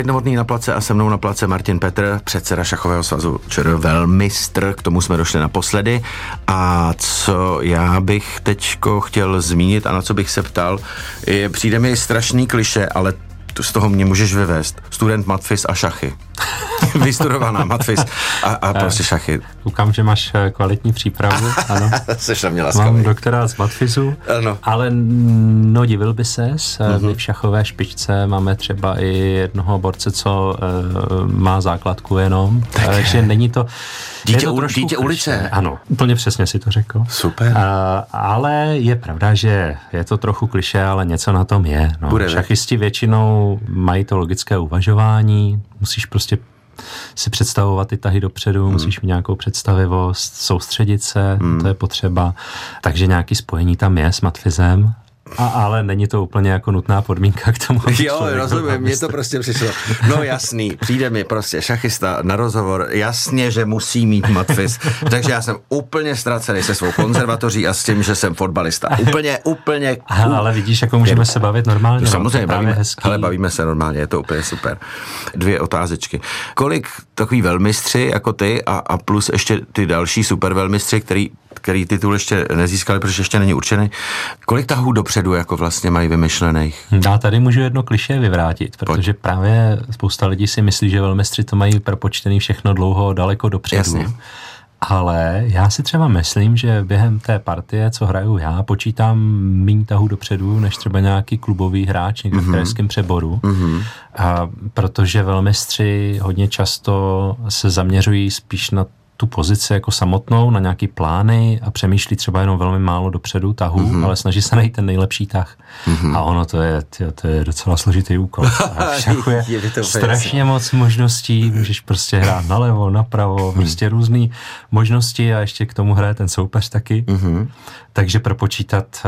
Novotný na place a se mnou na place Martin Petr, předseda šachového svazu ČR, velmistr, k tomu jsme došli naposledy. A co já bych teďko chtěl zmínit a na co bych se ptal, přijde mi strašný klišé, ale z toho mě můžeš vyvést. Student matfis a šachy. Vystudovaná matfis a prostě šachy. Koukám, že máš kvalitní přípravu, ano. Seš na mě laskavý. Mám doktorát z matfizu, ano. Ale no divil by ses, my v šachové špičce máme třeba i jednoho borce, co má základku jenom, takže není to... Dítě ulice. Ano, úplně přesně si to řekl. Super. Ale je pravda, že je to trochu klišé, ale něco na tom je. No. Šachisti většinou mají to logické uvažování, musíš prostě si představovat ty tahy dopředu, musíš mít nějakou představivost, soustředit se, to je potřeba. Takže nějaký spojení tam je s matfizem. Ale není to úplně jako nutná podmínka k tomu. Jo, rozumím, mně to prostě přišlo. No jasný, přijde mi prostě šachista na rozhovor, jasně, že musí mít matfiz, takže já jsem úplně ztracený se svou konzervatoří a s tím, že jsem fotbalista. Úplně. Ale vidíš, jako můžeme se bavit normálně. Samozřejmě, bavíme se normálně, je to úplně super. 2 otázečky. Kolik takový velmistři jako ty a plus ještě ty další super velmistři, který titul ještě nezískali, protože ještě není určený. Kolik tahů dopředu jako vlastně mají vymyšlených? Já tady můžu jedno klišé vyvrátit, protože právě spousta lidí si myslí, že velmistři to mají propočtený všechno dlouho, daleko dopředu. Jasně. Ale já si třeba myslím, že během té partie, co hraju já, počítám míň tahů dopředu, než třeba nějaký klubový hráč někde v krajském přeboru. Protože velmistři hodně často se zaměřují spíš na tu pozici jako samotnou, na nějaký plány a přemýšlí třeba jenom velmi málo dopředu tahu, ale snaží se najít ten nejlepší tah. A ono to je docela složitý úkol. A v šachu je strašně moc možností, můžeš prostě hrát nalevo, napravo, prostě různé možnosti a ještě k tomu hraje ten soupeř taky. Takže propočítat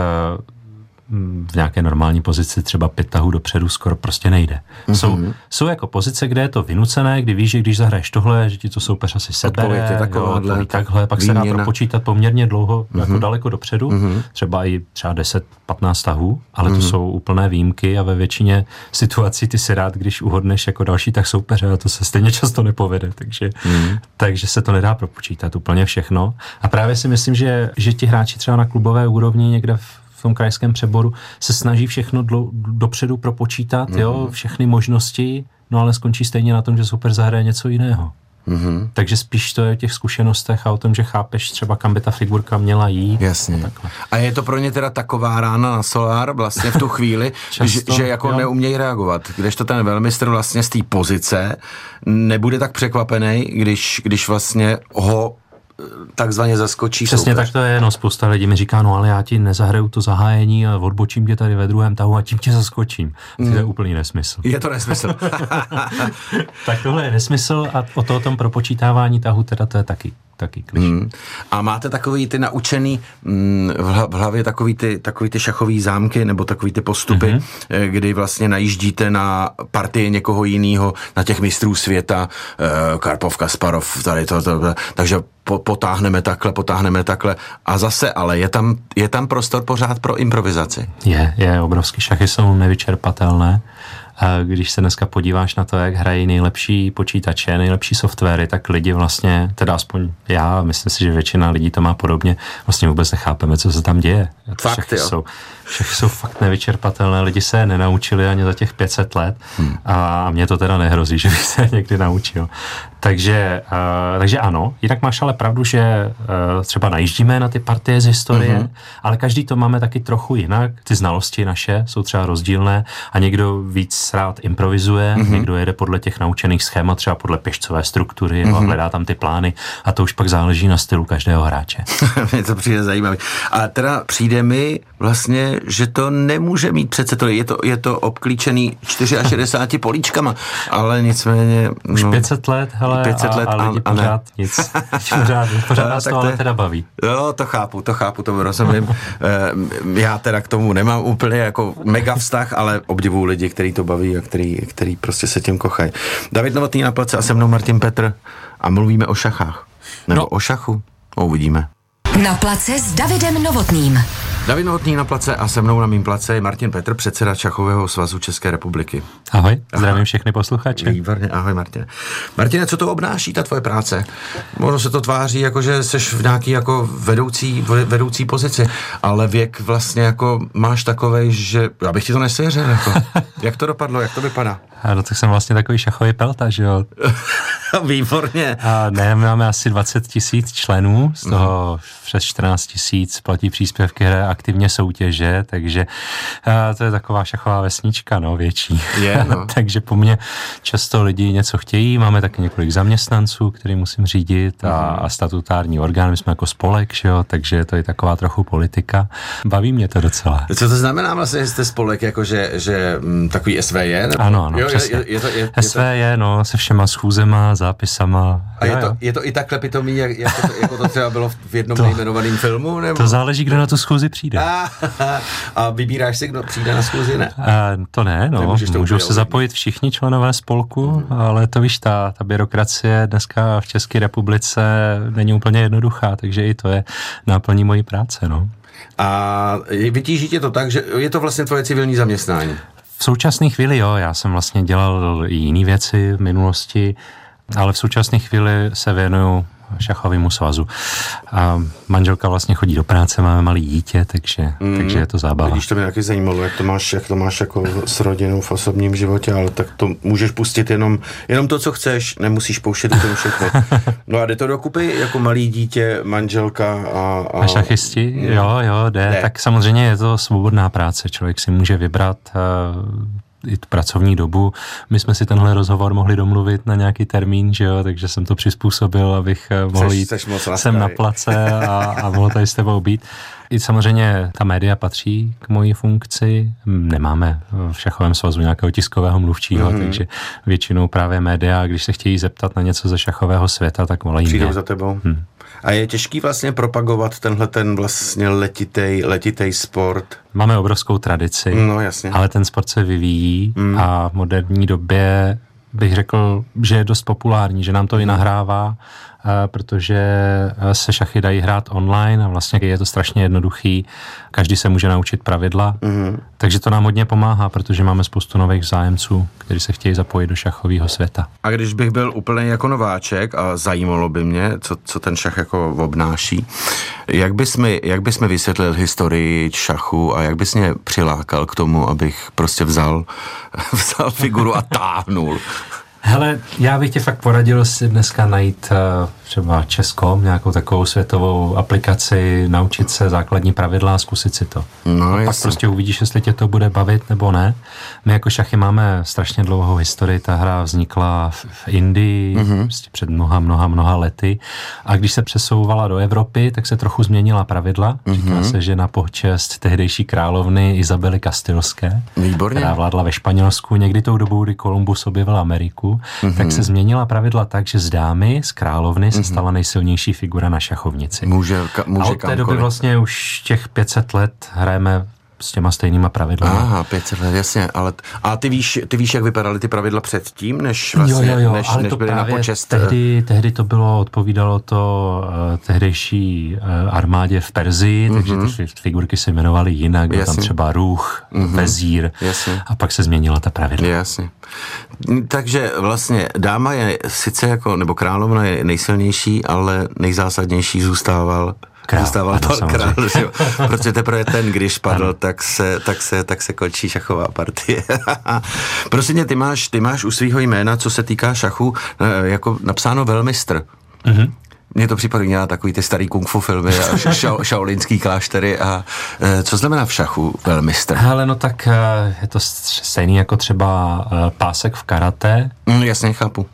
v nějaké normální pozici třeba 5 tahů dopředu skoro prostě nejde. Jsou jako pozice, kde je to vynucené, kdy víš, že když zahraješ tohle, že ti to soupeř asi sebere, takhle, pak se dá propočítat poměrně dlouho, jako daleko dopředu, třeba 10-15 tahů, ale to jsou úplné výjimky a ve většině situací ty si rád, když uhodneš jako další tah soupeře a to se stejně často nepovede, takže se to nedá propočítat úplně všechno. A právě si myslím, že ti hráči třeba na klubové úrovni někde v tom krajském přeboru se snaží všechno dopředu propočítat, všechny možnosti, no ale skončí stejně na tom, že soupeř zahraje něco jiného. Takže spíš to je o těch zkušenostech a o tom, že chápeš třeba, kam by ta figurka měla jít. Jasně. A je to pro ně teda taková rána na solár vlastně v tu chvíli, že jako neumějí reagovat. Kdežto ten velmistr vlastně z té pozice nebude tak překvapený, když vlastně ho takzvaně zaskočí. Přesně tak to je, spousta lidí mi říká, ale já ti nezahraju to zahájení a odbočím tě tady ve druhém tahu a tím tě zaskočím. To je úplný nesmysl. Je to nesmysl. Tak tohle je nesmysl a o tom propočítávání tahu teda to je taky klišé. A máte takový ty naučený v hlavě takový ty šachový zámky nebo takový ty postupy, kdy vlastně najíždíte na partii někoho jiného, na těch mistrů světa, Karpov, Kasparov, tady to. Takže potáhneme takhle a zase, ale je tam prostor pořád pro improvizaci. Je obrovský, šachy jsou nevyčerpatelné. Když se dneska podíváš na to, jak hrají nejlepší počítače, nejlepší softwary, tak lidi vlastně, teda aspoň já, myslím si, že většina lidí to má podobně, vlastně vůbec nechápeme, co se tam děje. Šachy jsou fakt nevyčerpatelné, lidi se nenaučili ani za těch 500 let a mně to teda nehrozí, že bych se někdy naučil. Takže ano, jinak máš ale pravdu, že třeba najíždíme na ty partie z historie, ale každý to máme taky trochu jinak, ty znalosti naše jsou třeba rozdílné a někdo víc rád improvizuje, někdo jede podle těch naučených schémat, třeba podle pěšcové struktury, a hledá tam ty plány a to už pak záleží na stylu každého hráče. Mně to přijde zajímavé. A teda přijde mi vlastně, že to nemůže mít přece to, je to obklíčený 64 políčkama, ale nicméně... Už 500 let, hele, a lidi pořád nic. Pořád nás to ale teda baví. Jo, to chápu, to rozumím. Já teda k tomu nemám úplně jako mega vztah, ale obdivuju lidi, který to baví a který prostě se tím kochají. David Novotný na place a se mnou Martin Petr a mluvíme o šachách. Nebo o šachu. Uvidíme. Na place s Davidem Novotným. David Novotný na place a se mnou na mým place je Martin Petr, předseda Šachového svazu České republiky. Ahoj, zdravím všechny posluchače. Výborně, ahoj Martine. Martine, co to obnáší ta tvoje práce? Ono se to tváří, jako že seš v nějaký jako vedoucí pozici, ale věk vlastně jako máš takovej, že já bych ti to nesvěřil. Jako. Jak to dopadlo, jak to vypadá? No tak jsem vlastně takový šachový pelta, že jo. Výborně. A ne, my máme asi 20 000 členů, z toho přes 14 000 platí příspěvky, hraje aktivně soutěže, takže to je taková šachová vesnička, no, větší. Je, no. Takže po mně často lidi něco chtějí, máme taky několik zaměstnanců, který musím řídit a statutární orgán, my jsme jako spolek, že jo, takže to je taková trochu politika. Baví mě to docela. Co to znamená vlastně, že jste spolek, jako že takový SVJ? Nebo? Ano, jo, přesně. Je SVJ, no, se všema schůzema, zápisama. A je to i takhle pitomý, jako to třeba bylo v jednom nejmenovaném filmu? Nebo? To záleží, kdo na tu schůzi přijde. A vybíráš si, kdo přijde na schůzi, ne? To ne, no. Můžou se zapojit všichni členové spolku, ale to víš, ta byrokracie dneska v České republice není úplně jednoduchá, takže i to je náplní mojí práce, no. A vytíží tě to tak, že je to vlastně tvoje civilní zaměstnání? V současné chvíli jo, já jsem vlastně dělal i jiné věci v minulosti, ale v současné chvíli se věnuju šachovému svazu. A manželka vlastně chodí do práce, máme malý dítě, takže je to zábava. Když to mě taky zajímalo, jak to máš jako s rodinou v osobním životě, ale tak to můžeš pustit jenom to, co chceš, nemusíš pouštět to všechno. No a jde to dokupy jako malý dítě, manželka a šachisti? Jo, jde. Tak samozřejmě je to svobodná práce, člověk si může vybrat i tu pracovní dobu. My jsme si tenhle rozhovor mohli domluvit na nějaký termín, že jo, takže jsem to přizpůsobil, abych mohl jít sem na place a mohl tady s tebou být. I samozřejmě ta média patří k mojí funkci. Nemáme v šachovém svazu nějakého tiskového mluvčího, takže většinou právě média, když se chtějí zeptat na něco ze šachového světa, tak volají mě. Přijdou za tebou. A je těžký vlastně propagovat ten vlastně letitej sport? Máme obrovskou tradici, no, jasně. Ale ten sport se vyvíjí a v moderní době bych řekl, že je dost populární, že nám to i nahrává, protože se šachy dají hrát online a vlastně je to strašně jednoduchý. Každý se může naučit pravidla, takže to nám hodně pomáhá, protože máme spoustu nových zájemců, kteří se chtějí zapojit do šachového světa. A když bych byl úplně jako nováček a zajímalo by mě, co ten šach jako obnáší, jak bys mi vysvětlil historii šachu a jak bys mě přilákal k tomu, abych prostě vzal figuru a táhnul? Hele, já bych tě fakt poradil si dneska najít třeba Českom, nějakou takovou světovou aplikaci, naučit se základní pravidla a zkusit si to. No, a pak prostě uvidíš, jestli tě to bude bavit nebo ne. My jako šachy máme strašně dlouhou historii, ta hra vznikla v Indii prostě před mnoha lety a když se přesouvala do Evropy, tak se trochu změnila pravidla. Říká se, že na počest tehdejší královny Izabely Kastilské, která vládla ve Španělsku, někdy tou dobou, kdy Kolumbus objevil Ameriku, tak se změnila pravidla tak, že z dámy, z královny se stala nejsilnější figura na šachovnici. Může a od té doby vlastně už těch 500 let hrajeme s těma stejnýma pravidlami. Aha, 500 let, jasně. A ty víš, jak vypadaly ty pravidla předtím, než vlastně, než byly na počest? Tehdy to odpovídalo to tehdejší armádě v Perzii, takže ty figurky se jmenovaly jinak, byl tam třeba růh, vezír a pak se změnila ta pravidla. Jasně. Takže vlastně dáma je sice jako, nebo královna je nejsilnější, ale nejzásadnější zůstával král, protože teprve ten, když padl, tak se končí šachová partie. Prosím tě, ty máš u svýho jména, co se týká šachu, jako napsáno velmistr. Mně to připomíná takový ty starý kung fu filmy a šaolínský kláštery a co znamená v šachu velmistr? Hele, no tak je to stejný jako třeba pásek v karate. Jasně, chápu.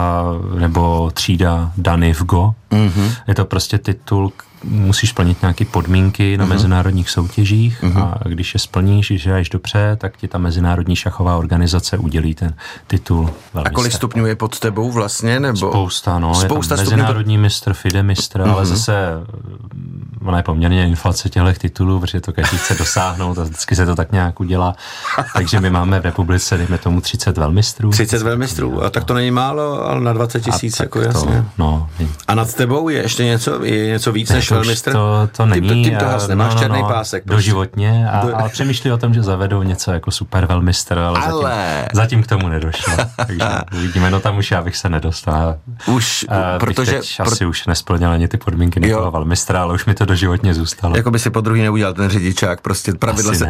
Nebo třída Dany v Go. Je to prostě titul, musíš splnit nějaké podmínky na mezinárodních soutěžích a když je splníš, když hraješ dobře, tak ti ta mezinárodní šachová organizace udělí ten titul velmistr. A kolik stupňů je pod tebou vlastně? Nebo? Spousta, no. Spousta je tam mezinárodní mistr, FIDE mistr, ale zase ona je poměrně inflace těchto titulů, protože to každý chce dosáhnout a vždycky se to tak nějak udělá. Takže my máme v republice, dejme tomu 30 velmistrů. 30 velmistrů, a tak to není málo, ale na 20 000, jako jasně. No, a nad tebou je ještě něco víc než velmistr? To není. Tím to has, nemáš černý pásek. Doživotně, ale přemýšlí o tom, že zavedou něco jako super velmistr, ale zatím k tomu nedošlo. Takže uvidíme, no tam už já bych se nedostal. Protože asi už nesplněl ani ty podmínky nebylo velmistra, ale už mi to doživotně zůstalo. Jako by si po druhý neudělal ten řidičák, prostě pravidla asi se...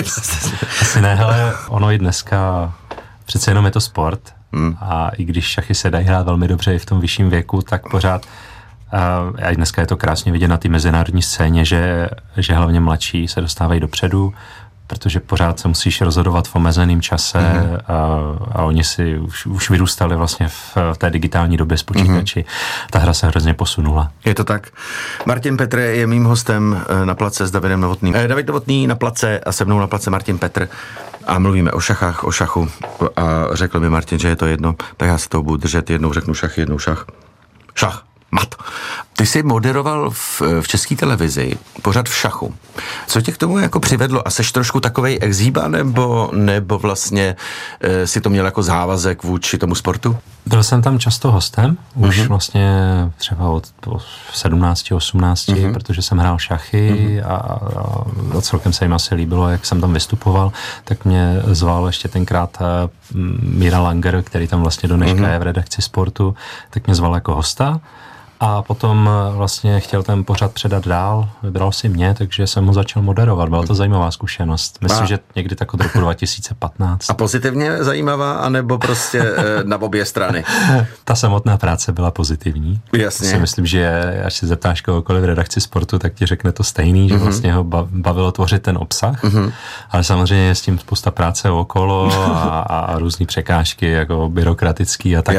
Asi ne, hele, ono i dneska přece jenom je to sport a i když šachy se dají hrát velmi dobře i v tom vyšším věku, tak pořád a i dneska je to krásně vidět na té mezinárodní scéně, že hlavně mladší se dostávají dopředu, protože pořád se musíš rozhodovat v omezeném čase a oni si už vyrůstali vlastně v té digitální době s počítači. Ta hra se hrozně posunula. Je to tak. Martin Petr je mým hostem na place s Davidem Novotným. David Novotný na place a se mnou na place Martin Petr a mluvíme o šachách, o šachu a řekl mi Martin, že je to jedno, tak já se toho budu držet, jednou řeknu šach, jednou šach. Šach. Mat. Ty jsi moderoval v České televizi pořad v šachu. Co tě k tomu jako přivedlo? A seš trošku takovej exhýba, nebo vlastně si to měl jako závazek vůči tomu sportu? Byl jsem tam často hostem, už vlastně třeba od 17, 18, protože jsem hrál šachy a celkem se jim asi líbilo, jak jsem tam vystupoval, tak mě zval ještě tenkrát Míra Langer, který tam vlastně do dneška je v redakci sportu, tak mě zval jako hosta. A potom vlastně chtěl ten pořad předat dál, vybral si mě, takže jsem ho začal moderovat. Byla to zajímavá zkušenost. Myslím, že někdy tak od roku 2015. A pozitivně zajímavá, anebo prostě na obě strany? Ta samotná práce byla pozitivní. Jasně. Si myslím, že až se zeptáš kohokoliv v redakci sportu, tak ti řekne to stejný, že vlastně ho bavilo tvořit ten obsah. Ale samozřejmě je s tím spousta práce okolo a různý překážky, jako byrokratický a tak.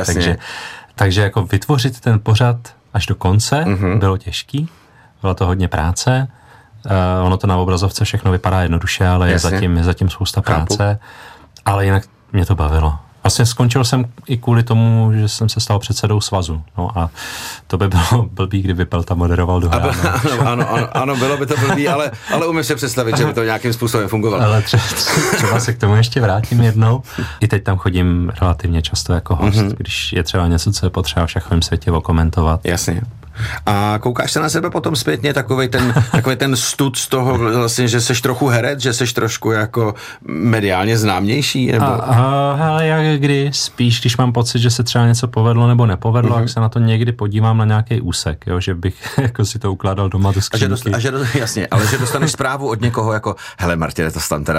Takže jako vytvořit ten pořad až do konce bylo těžký, bylo to hodně práce, ono to na obrazovce všechno vypadá jednoduše, ale je zatím spousta práce, ale jinak mě to bavilo. Vlastně skončil jsem i kvůli tomu, že jsem se stal předsedou svazu. No a to by bylo blbý, kdyby Pelta moderoval do hrána. Ano, bylo by to blbý, ale umím si představit, že by to nějakým způsobem fungovalo. Ale třeba se k tomu ještě vrátím jednou. I teď tam chodím relativně často jako host, když je třeba něco, co je potřeba v šachovém světě okomentovat. Jasně. A koukáš se na sebe potom zpětně takovej ten stud z toho vlastně, že seš trochu herec, že seš trošku jako mediálně známější? Nebo... Hele, jak kdy, spíš, když mám pocit, že se třeba něco povedlo nebo nepovedlo, tak se na to někdy podívám na nějaký úsek, jo, že bych jako si to ukládal doma do skřínky. Jasně, ale že dostaneš zprávu od někoho jako, hele Martine, to tam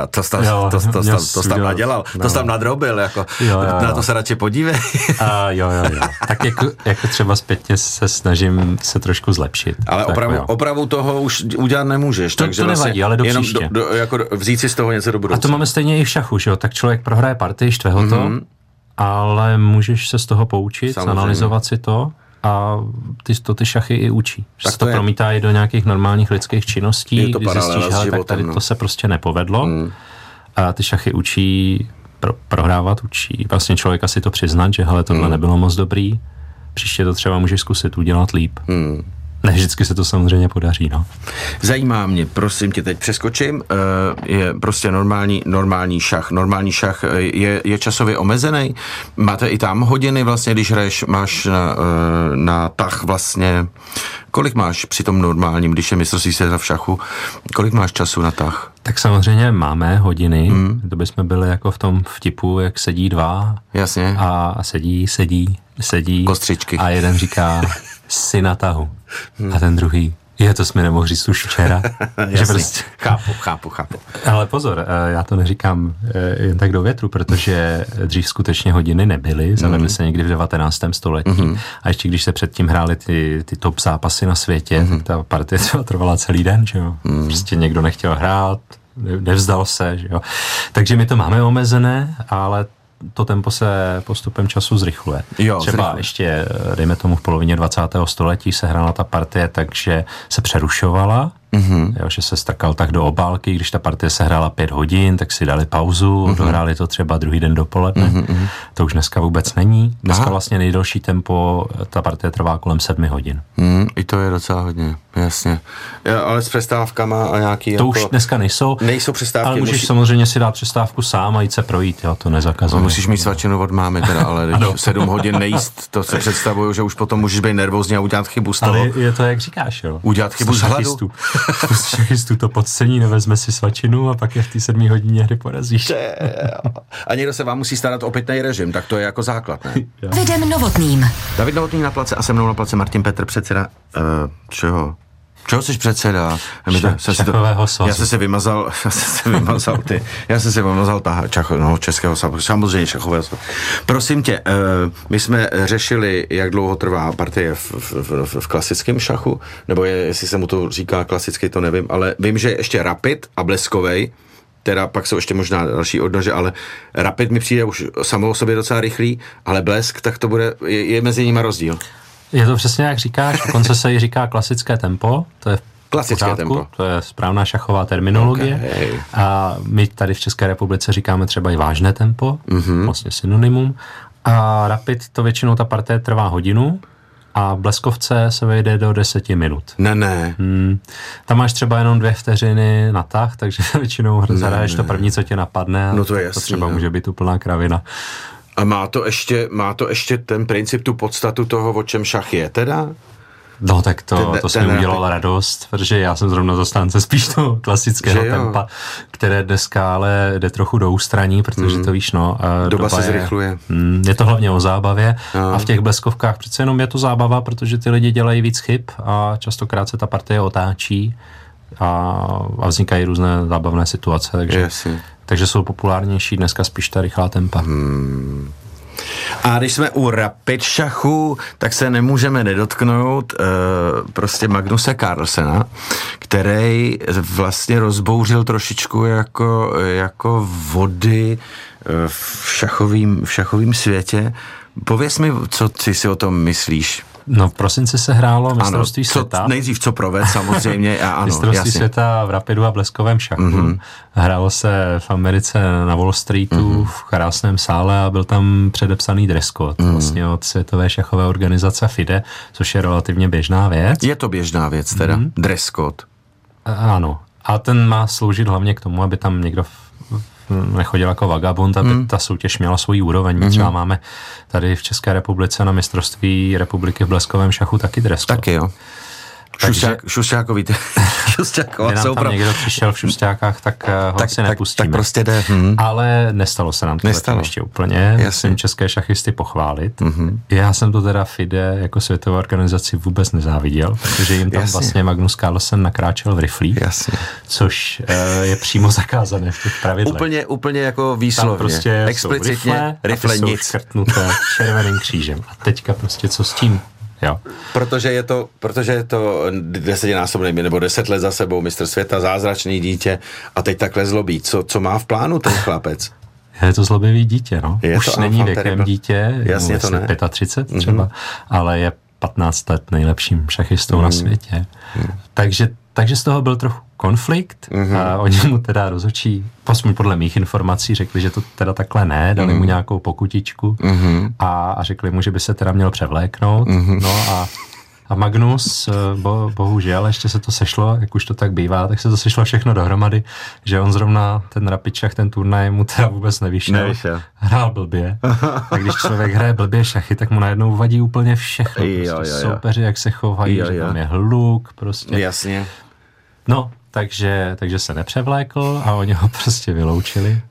nadělal, to tam nadrobil, jako, na to se radši podívej. Jo. Tak jako třeba zpětně se snažím se trošku zlepšit. Ale opravu toho už udělat nemůžeš. To nevadí, vlastně ale do příště. Jako vzít si z toho něco do budoucna. A to máme stejně i v šachu, že jo? Tak člověk prohraje partii, štve ho to, ale můžeš se z toho poučit, analyzovat si to a ty šachy i učí. Tak to promítá i do nějakých normálních lidských činností, kdy zjistíš, tak tady to se prostě nepovedlo. A ty šachy učí prohrávat, učí vlastně člověka si to přiznat, že hele, tohle nebylo moc dobrý. Příště to třeba můžeš zkusit udělat líp. Ne, vždycky se to samozřejmě podaří, no. Zajímá mě, prosím tě, teď přeskočím, je prostě normální šach. Normální šach je časově omezený. Máte i tam hodiny vlastně, když hraješ, máš na tah vlastně, kolik máš při tom normálním, když je mistrovství světa v šachu, kolik máš času na tah? Tak samozřejmě máme hodiny, to bychom byli jako v tom vtipu, jak sedí dva. Jasně. A sedí. Kostřičky. A jeden říká, jsi na tahu. A ten druhý, to jsi mi nemohl říct už včera. Že prostě... Chápu. Ale pozor, já to neříkám jen tak do větru, protože dřív skutečně hodiny nebyly, zavedly se někdy v 19. století. A ještě když se předtím hrály ty top zápasy na světě, tak ta partie třeba trvala celý den, že jo. Prostě někdo nechtěl hrát, nevzdal se, že jo. Takže my to máme omezené, ale to tempo se postupem času zrychluje. Třeba ještě, dejme tomu v polovině 20. století se hrála ta partie, takže se přerušovala Jo, že se strkal tak do obálky, když ta partie se hrála 5 hodin, tak si dali pauzu, dohráli to třeba druhý den dopoledne. To už dneska vůbec není. Dneska vlastně nejdelší tempo, ta partie trvá kolem 7 hodin. I to je docela hodně, jasně. Ale s přestávkama a nějaký... To už dneska nejsou. Nejsou přestávky. Ale můžeš samozřejmě si dát přestávku sám a jít se projít, jo, to nezakazuje. No, musíš mít svačinu od mámy teda, ale 7 hodin nejíst, to se představuju, že už potom můžeš být nervózní a udělat chybu z toho. Ale je to, jak říkáš, jo. Udělat chybu z hladu. Šachistů to podcení, nevezme si svačinu a pak je v té 7 hodině hry porazíš. A někdo se vám musí starat o pitný režim, tak to je jako základ, ne? Davidem Novotným. David Novotný na place a se mnou na place Martin Petr, předseda, čeho? Čeho jsi předseda? Šachového svazu. Já jsem se vymazal českého svazu, samozřejmě šachového svazu. Prosím tě, my jsme řešili, jak dlouho trvá partie v klasickém šachu, nebo jestli se mu to říká klasicky, to nevím, ale vím, že ještě rapid a bleskovej, teda pak jsou ještě možná další odnože, ale rapid mi přijde už samo o sobě docela rychlý, ale blesk, tak to bude, je mezi nimi rozdíl. Je to přesně jak říkáš, dokonce se jí říká klasické tempo, to je klasické pořádku, tempo. To je správná šachová terminologie. Okay. A my tady v České republice říkáme třeba i vážné tempo, vlastně synonymum. A rapid to většinou ta partie trvá hodinu a bleskovce se vejde do 10 minut. Ne. Tam máš třeba jenom 2 vteřiny na tah, takže většinou zahraješ to první, co tě napadne. No to je jasný, to třeba může být úplná kravina. A má to ještě ten princip, tu podstatu toho, o čem šach je teda? No tak to se mi udělalo radost, protože já jsem zrovna zastánce spíš toho klasického tempa, které dneska ale jde trochu do ústraní, protože to víš, no. Doba se zrychluje. Je to hlavně o zábavě a v těch bleskovkách přece jenom je to zábava, protože ty lidi dělají víc chyb a častokrát se ta partie otáčí a vznikají různé zábavné situace, takže jsou populárnější dneska spíš ta rychlá tempa. A když jsme u rapid šachu, tak se nemůžeme nedotknout prostě Magnuse Carlsena, který vlastně rozbouřil trošičku jako vody v šachovém světě. Pověz mi, co ty si o tom myslíš? No v prosinci se hrálo mistrovství světa. Nejdřív co proved samozřejmě. Ano, mistrovství světa v rapidu a bleskovém šachu. Hrálo se v Americe na Wall Streetu v krásném sále a byl tam předepsaný dress code vlastně od světové šachové organizace FIDE, což je relativně běžná věc. Je to běžná věc teda, dress code. Ano. A ten má sloužit hlavně k tomu, aby tam někdo nechodil jako vagabund, aby ta soutěž měla svůj úroveň. Třeba máme tady v České republice na mistrovství republiky v bleskovém šachu taky dress code. Taky jo. Šušťákový. Kdyby nám tam někdo přišel v šušťákách, tak ho asi nepustíme. Tak prostě jde. Ale nestalo se nám to ještě úplně. Musím české šachisty pochválit. Já jsem to teda FIDE jako světovou organizaci vůbec nezáviděl, protože jim tam vlastně Magnus Carlsen nakráčel v riflích, což je přímo zakázané v těch pravidlech. Úplně jako výslovně. Prostě explicitně rifle nic. Škrtnuté červeným křížem. A teďka prostě co s tím? Jo. Protože je to 10násobný nebo 10 let za sebou mistr světa, zázračný dítě a teď takhle zlobí. Co má v plánu ten chlapec? Je to zlobivý dítě, no. Už není věkem dítě, jasně to ne. 35 třeba, ale je 15 let nejlepším šachistou na světě. Takže z toho byl trochu konflikt a oni mu teda rozhodčí, podle mých informací, řekli, že to teda takhle ne, dali mu nějakou pokutičku a řekli mu, že by se teda měl převléknout. No a Magnus, bohužel, ještě se to sešlo, jak už to tak bývá, tak se to sešlo všechno dohromady, že on zrovna ten rapid šach, ten turnaj mu teda vůbec nevyšel. Hrál blbě. A když člověk hraje blbě šachy, tak mu najednou vadí úplně všechno. Prostě soupeři, jak se chovají, že tam je hluk, prostě. Jasně. No, takže se nepřevlékl a oni ho prostě vyloučili.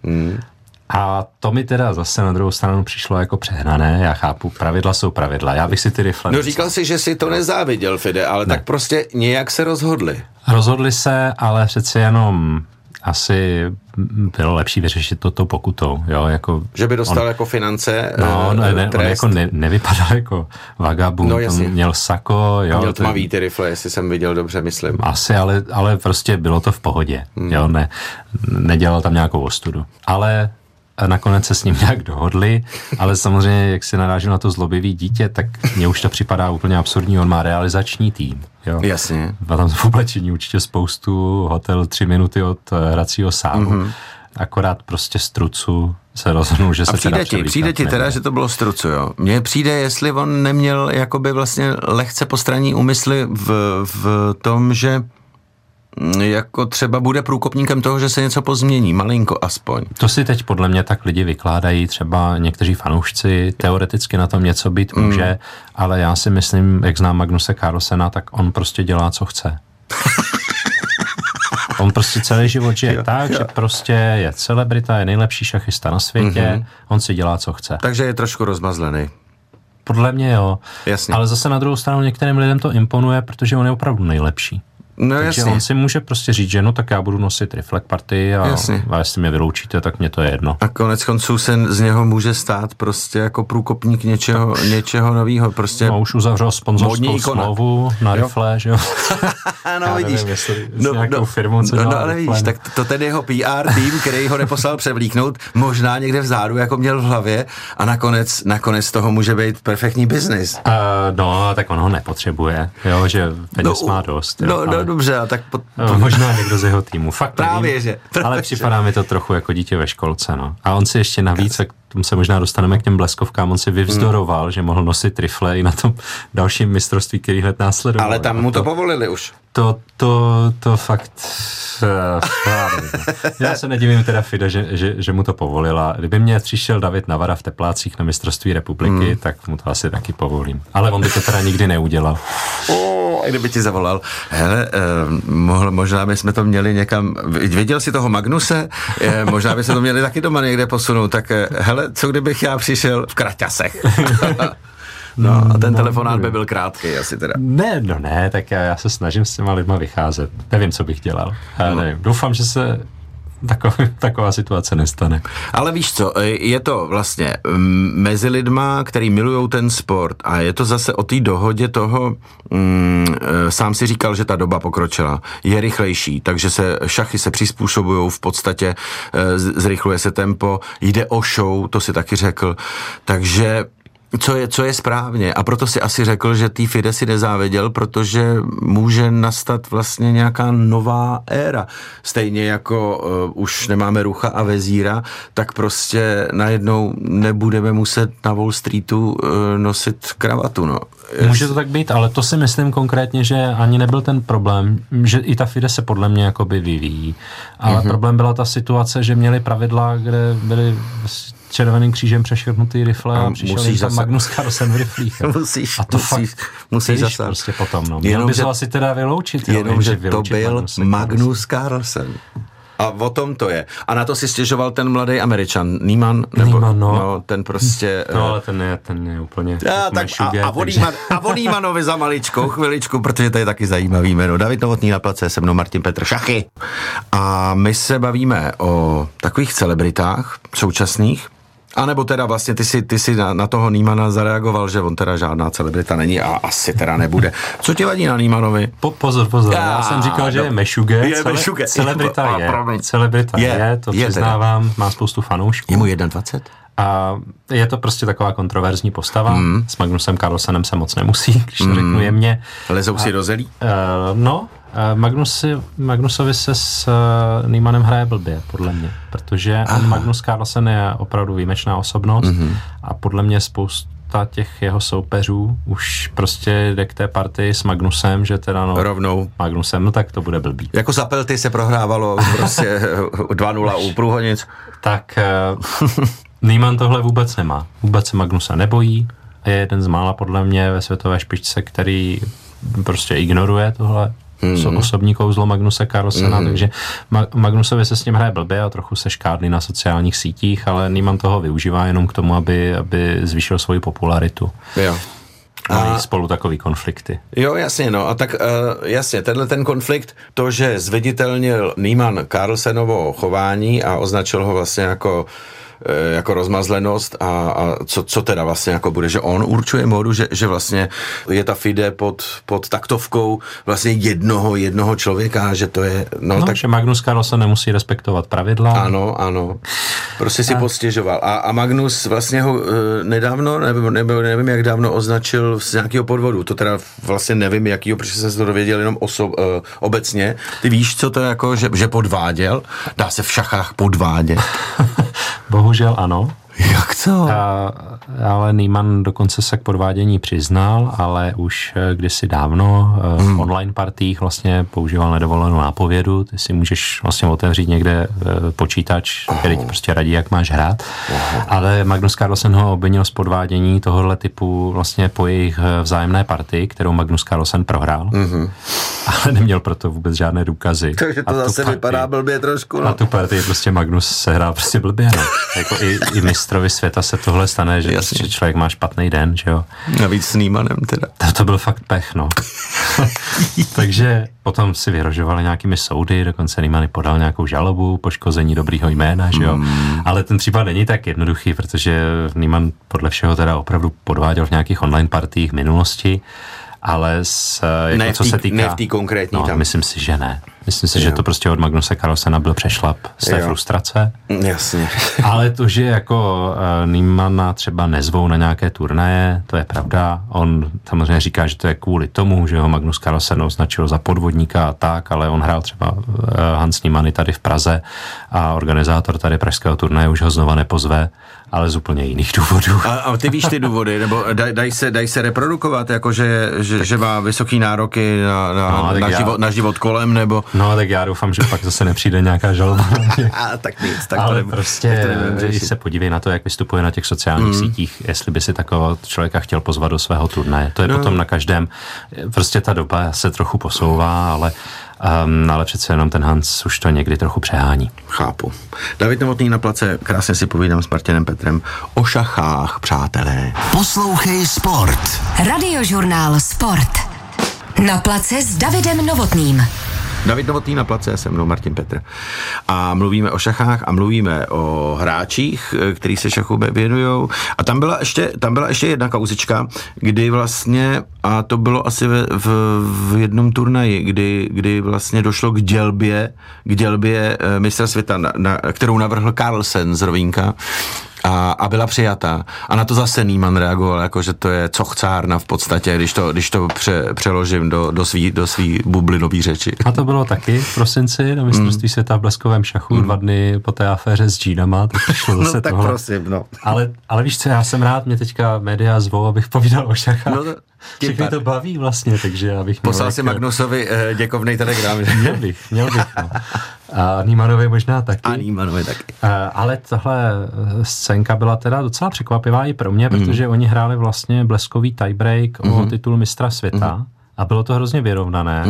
A to mi teda zase na druhou stranu přišlo jako přehnané. Já chápu, pravidla jsou pravidla. Já bych si ty rifle... No říkal si, že si to nezáviděl, Fide, ale ne. Tak prostě nějak se rozhodli. Rozhodli se, ale přece jenom asi bylo lepší vyřešit to pokutou, jo, jako... Že by dostal jako finance, on jako nevypadal jako vagabund, on měl sako, jo. Měl tmavý ty rifle, jestli jsem viděl dobře, myslím. Asi, ale prostě bylo to v pohodě, jo, nedělal tam nějakou ostudu. Ale nakonec se s ním nějak dohodli, ale samozřejmě, jak se narážil na to zlobivý dítě, tak mně už to připadá úplně absurdní, on má realizační tým. Jo. Jasně. Má tam v oblečení určitě spoustu, hotel 3 minuty od hracího sálu, akorát prostě Strucu se rozhodnul, že se přijde ti teda, že to bylo Strucu, jo. Mně přijde, jestli on neměl jakoby vlastně lehce postranní úmysly v tom, že jako třeba bude průkopníkem toho, že se něco pozmění, malinko aspoň. To si teď podle mě tak lidi vykládají, třeba někteří fanoušci, teoreticky na tom něco být může, ale já si myslím, jak znám Magnuse Carlsena, tak on prostě dělá, co chce. On prostě celý život žije tak, že prostě je celebrita, je nejlepší šachista na světě, on si dělá, co chce. Takže je trošku rozmazlený. Podle mě jo. Jasně. Ale zase na druhou stranu některým lidem to imponuje, protože on je opravdu nejlepší. No, takže jasně. On si může prostě říct, že no tak já budu nosit reflect party a jestli mě vyloučíte, tak mě to je jedno. A konec konců se z něho může stát prostě jako průkopník něčeho novýho. Prostě no už uzavřel sponzorskou smlouvu na rifle, že jo? No vidíš. Nevím, firmu, co ale vidíš, tak to ten jeho PR tým, který ho neposlal převlíknout, možná někde vzadu jako měl v hlavě a nakonec toho může být perfektní biznis. No, tak on ho nepotřebuje, jo, že peněz má dost. Jo, ale dobře, a tak možná někdo z jeho týmu. Fakt právě, nevím, že. Ale připadá mi to trochu jako dítě ve školce, no. A on si ještě navíc, tak tomu se možná dostaneme k těm bleskovkám, on si vyvzdoroval, že mohl nosit rifle i na tom dalším mistrovství, který hned následoval. Ale tam mu to povolili už. To fakt... Já se nedivím teda Fide, že mu to povolila. Kdyby mě přišel David Navara v Teplácích na mistrovství republiky, tak mu to asi taky povolím. Ale on by to teda nikdy neudělal. A kdyby ti zavolal, hele, možná bychom to měli někam, viděl jsi toho Magnuse? Možná bychom to měli taky doma někde posunout, tak hele, co kdybych já přišel v kraťasech? No a ten telefonát by byl krátký asi teda. Ne, tak já se snažím s těma lidma vycházet. Nevím, co bych dělal. Nevím. Doufám, že se taková situace nestane. Ale víš co, je to vlastně mezi lidma, který milujou ten sport a je to zase o té dohodě toho, sám si říkal, že ta doba pokročila, je rychlejší, takže šachy se přizpůsobují v podstatě, zrychluje se tempo, jde o show, to si taky řekl, takže co je správně. A proto si asi řekl, že tý FIDE si nezáviděl, protože může nastat vlastně nějaká nová éra. Stejně jako už nemáme Rucha a Vezíra, tak prostě najednou nebudeme muset na Wall Streetu nosit kravatu. No. Může to tak být, ale to si myslím konkrétně, že ani nebyl ten problém, že i ta FIDE se podle mě jakoby vyvíjí. Ale problém byla ta situace, že měli pravidla, kde byly červeným křížem přeškrtnutý rifle a přišel jim tam Magnus Carlsen v riflích. Musíš zase. Prostě potom, no. Měl by se asi teda vyloučit. Jenomže to byl Magnus Carlsen. A o tom to je. A na to si stěžoval ten mladý Američan, Niemann, no, ten prostě... No, ale ten je úplně... A o Niemanovi za maličkou chviličku, protože to je taky zajímavý jméno. David Novotný na place, se mnou Martin Petr, šachy. A my se bavíme o takových celebritách současných, a nebo teda vlastně ty jsi na toho Niemana zareagoval, že on teda žádná celebrita není a asi teda nebude. Co ti vadí na Niemanovi? Pozor. Já jsem říkal, že je Mešuge. Celebrita je, to přiznávám, teda. Má spoustu fanoušků. Je mu 21? A je to prostě taková kontroverzní postava. S Magnusem Carlsenem se moc nemusí, když to řeknu jemně. Lezou si do zelí? Magnusovi se s Niemanem hraje blbě, podle mě, protože Magnus Carlsen je opravdu výjimečná osobnost a podle mě spousta těch jeho soupeřů už prostě jde k té partii s Magnusem, že teda rovnou Magnusem, no tak to bude blbý. Jako za Pelty se prohrávalo prostě 2-0 u Průhonic. Tak Niemann tohle vůbec nemá. Vůbec se Magnusa nebojí a je jeden z mála podle mě ve světové špičce, který prostě ignoruje tohle osobní kouzlo Magnuse Carlsena, takže Magnusovi se s ním hraje blbě a trochu se škádlí na sociálních sítích, ale Niemann toho využívá jenom k tomu, aby zvýšil svoji popularitu. Jo. Mají spolu takový konflikty. Jo, jasně, no. A tak jasně, ten konflikt, to, že zviditelnil Niemann Carlsenovo chování a označil ho vlastně jako jako rozmazlenost a co teda vlastně jako bude, že on určuje módu, že vlastně je ta FIDE pod taktovkou vlastně jednoho člověka, že to je... No tak, že Magnus Carlsen nemusí respektovat pravidla. Ano. Prostě si postěžoval. A Magnus vlastně ho nedávno, nebo nevím jak dávno označil z nějakého podvodu. To teda vlastně nevím jakýho, protože jsem se to dověděl jenom obecně. Ty víš, co to je jako, že podváděl? Dá se v šachách podvádět? Bohužel ano. Jak to? Ale Niemann dokonce se k podvádění přiznal, ale už kdysi dávno v online partích vlastně používal nedovolenou nápovědu. Ty si můžeš vlastně otevřít někde počítač, který ti prostě radí, jak máš hrát. Ale Magnus Carlsen ho obvinil z podvádění tohohle typu vlastně po jejich vzájemné partii, kterou Magnus Carlsen prohrál. Ale neměl proto vůbec žádné důkazy. Takže to zase vypadá blbě trošku. A tu partii prostě Magnus sehrál prostě blbě. No. Jako i mistrovi světa se tohle stane, že prostě člověk má špatný den, že jo. Navíc s Niemannem teda. To byl fakt pech, no. Takže potom si vyhrožovali nějakými soudy, dokonce Niemann podal nějakou žalobu, poškození dobrýho jména, že jo. Ale ten případ není tak jednoduchý, protože Niemann podle všeho teda opravdu podváděl v nějakých online partiích v minulosti, ale jako co se týká... Ne v té konkrétní tam. Myslím si, že ne. Myslím si, že to prostě od Magnuse Carlsena byl přešlap z té frustrace. Jasně. Ale to, že jako Niemanna třeba nezvou na nějaké turnaje, to je pravda. On samozřejmě říká, že to je kvůli tomu, že ho Magnus Carlsen označil za podvodníka a tak, ale on hrál třeba Hans Niemann tady v Praze a organizátor tady pražského turnaje už ho znova nepozve, ale z úplně jiných důvodů. A ty víš ty důvody, nebo dají se reprodukovat, jako že má vysoký nároky na život kolem, nebo... No, tak já doufám, že pak zase nepřijde nějaká žaloba. Tak nic, tak ale to prostě, když se podívej na to, jak vystupuje na těch sociálních sítích, jestli by si takového člověka chtěl pozvat do svého turnaje. To je potom na každém, prostě ta doba se trochu posouvá, ale přece jenom ten Hans už to někdy trochu přehání. Chápu. David Novotný na place, krásně si povídám s Martinem Petrem o šachách, přátelé. Poslouchej Sport. Radiožurnál Sport. Na place s Davidem Novotným. David Novotný na place, se mnou Martin Petr. A mluvíme o šachách a mluvíme o hráčích, který se šachu věnujou. A tam byla ještě jedna kauzička, kdy vlastně, a to bylo asi v jednom turnaji, kdy vlastně došlo k dělbě mistra světa, kterou navrhl Carlsen z Rovínka. A byla přijatá. A na to zase Niemann reagoval, jako že to je cochcárna v podstatě, když to přeložím do svý bublinový řeči. A to bylo taky v prosinci na mistrovství světa v bleskovém šachu, 2 dny po té aféře s Džínama, tak přišlo zase tak tohle. Prosím, no. Ale víš co, já jsem rád, mě teďka média zvou, abych povídal o šachách. No všechny to baví vlastně, takže já bych poslal si Magnusovi děkovnej telegram. Měl bych, no. A Niemannovi možná taky. Ale tahle scénka byla teda docela překvapivá i pro mě, protože oni hráli vlastně bleskový tiebreak o titul mistra světa a bylo to hrozně vyrovnané.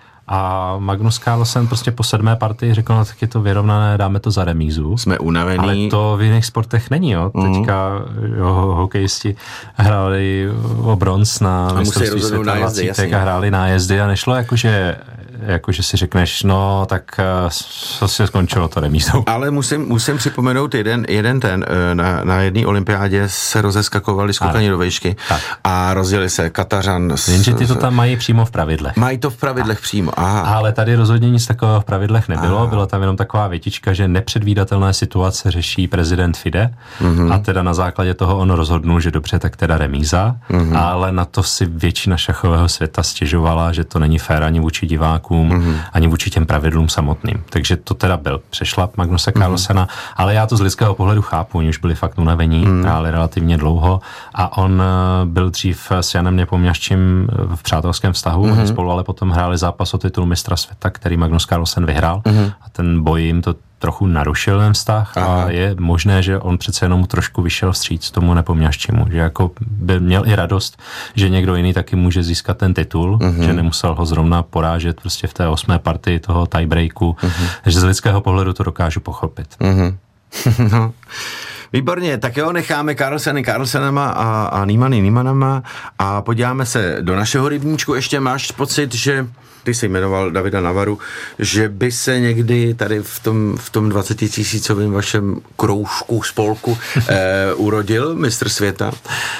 A Magnus Carlsen prostě po 7. partii řekl, no tak je to vyrovnané, dáme to za remízu. Jsme unavený. Ale to v jiných sportech není, jo. Teďka hokejisti hráli o bronz na mistrovství světa 20 a hráli nájezdy a nešlo jakože si řekneš, no tak se skončilo to remízou. Ale musím připomenout jeden na jedné olympiádě se rozeskakovali skokani do výšky a rozjeli se Katařan. Jenže ty to tam mají přímo v pravidlech. Mají to v pravidlech přímo, aha. Ale tady rozhodně nic takového v pravidlech nebylo, byla tam jenom taková větička, že nepředvídatelné situace řeší prezident FIDE a teda na základě toho on rozhodnul, že dobře, tak teda remíza, ale na to si většina šachového světa stěžovala, že to není fér ani vůči divákům, ani vůči těm pravidlům samotným. Takže to teda byl přešlap Magnuse Carlsena, ale já to z lidského pohledu chápu, oni už byli fakt unavení, hráli relativně dlouho a on byl dřív s Janem Nepomněščím v přátelském vztahu, oni spolu ale potom hráli zápas o titul mistra světa, který Magnus Carlsen vyhrál a ten boj jim to trochu narušil ten vztah a je možné, že on přece jenom trošku vyšel vstříc tomu Nepomněščímu, že jako by měl i radost, že někdo jiný taky může získat ten titul, že nemusel ho zrovna porážet prostě v té 8. partii toho tiebreaku, že z lidského pohledu to dokážu pochopit. No. Výborně, tak jo, necháme Carlsenama a Niemanama a podíváme se do našeho rybníčku. Ještě máš pocit, že ty jsi jmenoval Davida Navaru, že by se někdy tady v tom 20 000 vašem kroužku, spolku urodil mistr světa?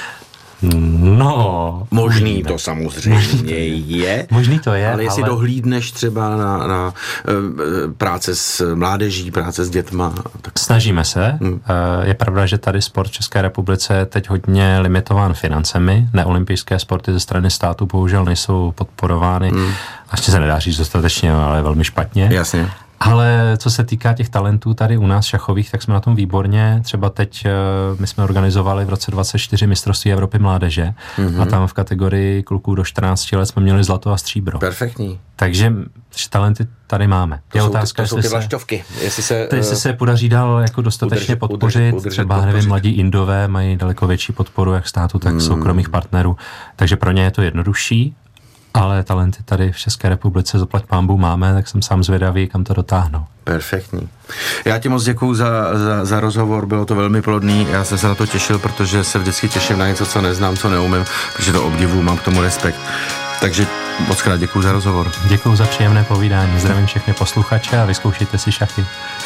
No, možný to samozřejmě je. Možný to je, ale jestli dohlídneš třeba na práce s mládeží, práce s dětma. Tak... Snažíme se. Je pravda, že tady sport v České republice je teď hodně limitován financemi. Neolympijské sporty ze strany státu bohužel nejsou podporovány. Ještě se nedá říct dostatečně, ale velmi špatně. Jasně. Ale co se týká těch talentů tady u nás šachových, tak jsme na tom výborně. Třeba teď my jsme organizovali v roce 2024 mistrovství Evropy mládeže a tam v kategorii kluků do 14 let jsme měli zlato a stříbro. Perfektní. Takže talenty tady máme. Je otázka, jestli ty vlaštovky. Jestli se podaří dál jako dostatečně podpořit. Třeba, nevím, mladí Indové mají daleko větší podporu jak státu, tak soukromých partnerů. Takže pro ně je to jednodušší. Ale talenty tady v České republice zaplať pánbů máme, tak jsem sám zvědavý, kam to dotáhnou. Perfektní. Já ti moc děkuju za rozhovor, bylo to velmi plodný, já jsem se na to těšil, protože se vždycky těším na něco, co neznám, co neumím, protože to obdivuju, mám k tomu respekt. Takže moc krát děkuju za rozhovor. Děkuju za příjemné povídání, zdravím všechny posluchače a vyzkoušejte si šachy.